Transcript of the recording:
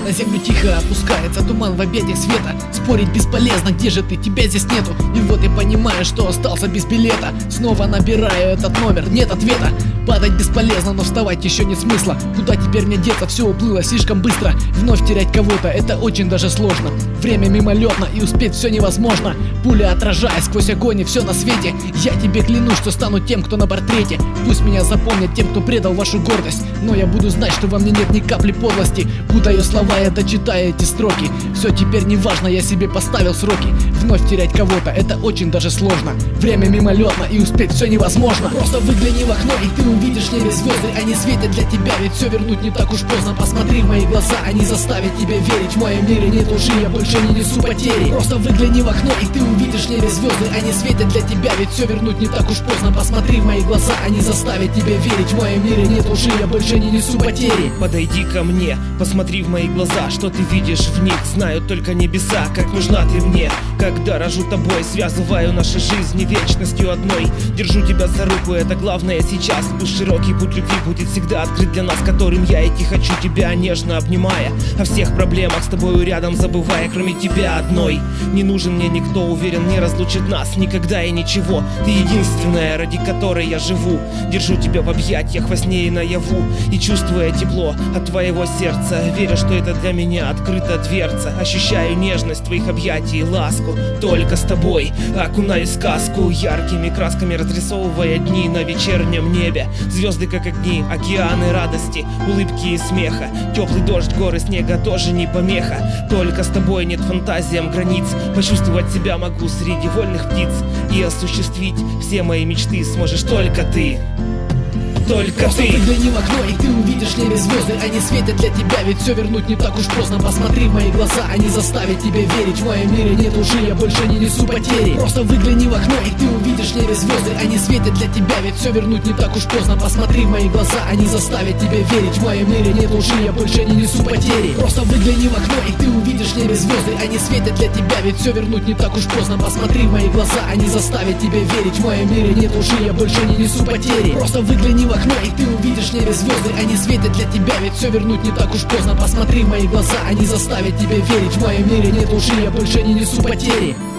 На землю тихо опускается туман в объятиях света. Спорить бесполезно, где же ты, тебя здесь нету. И вот я понимаю, что остался без билета. Снова набираю этот номер, нет ответа. Падать бесполезно, но вставать еще нет смысла. Куда теперь мне деться, все уплыло слишком быстро. Вновь терять кого-то, это очень даже сложно. Время мимолетно, и успеть все невозможно. Пуля отражая сквозь огонь и все на свете. Я тебе клянусь, что стану тем, кто на портрете. Пусть меня запомнят тем, кто предал вашу гордость. Но я буду знать, что во мне нет ни капли подлости. Путаю слова, я дочитаю эти строки. Все теперь не важно, я себе поставил сроки. Вновь терять кого-то, это очень даже сложно. Время мимолетно, и успеть все невозможно. Просто выгляни в окно, и ты увидишь в небе звезды. Они светят для тебя, ведь все вернуть не так уж поздно. Посмотри в мои глаза, они заставят тебя верить. В моем мире нет лжи, я больше не несу потери. Просто выгляни в окно, и ты увидишь в небе звезды. Они светят для тебя, ведь все вернуть не так уж поздно. Посмотри в мои глаза, они заставят тебя верить. В моем мире нет лжи, я больше не несу потери. Подойди ко мне, посмотри в мои глаза. Что ты видишь в них, знают только небеса. Как нужна ты мне, когда рожу тобой. Связываю наши жизни вечностью одной. Держу тебя за руку, это главное сейчас. Пусть широкий путь любви будет всегда открыт для нас, которым я идти хочу, тебя нежно обнимая. О всех проблемах с тобою рядом забывая, кроме тебя одной. Не нужен мне никто, уверен, не разлучит нас никогда и ничего. Ты единственная, ради которой я живу. Держу тебя в объятиях во сне и наяву. И чувствуя тепло от твоего сердца, верю, что это для меня открыта дверца. Ощущаю нежность твоих объятий и ласку. Только с тобой окунаюсь в сказку, яркими красками разрисовывая дни на вечернем небе. Звезды как огни, океаны радости, улыбки и смеха. Теплый дождь, горы снега тоже не помеха. Только с тобой нет фантазиям границ. Почувствовать себя могу среди вольных птиц. И осуществить все мои мечты сможешь только ты. Только просто ты. Выгляни в окно, и ты увидишь в небе звезды. Они светят для тебя, ведь все вернуть не так уж поздно. Посмотри в мои глаза, они заставят тебя верить. В моем мире нет лжи, я больше не несу потери. Просто выгляни в окно, и ты увидишь в небе звезды. Они светят для тебя, ведь все вернуть не так уж поздно. Посмотри в мои глаза, они заставят тебя верить. В моем мире нет лжи, я больше не несу потери. Просто выгляни в окно, и ты увидишь в небе звезды. Они светят для тебя, ведь все вернуть не так уж поздно. Посмотри в мои глаза, они заставят тебя верить. В моем мире нет лжи, я больше не несу потери. Просто выгляни в окно, и ты увидишь в небе звезды. Они светят для тебя, ведь все вернуть не так уж поздно. Посмотри в мои глаза, они заставят тебя верить. В моем мире нет лжи, я больше не несу потери.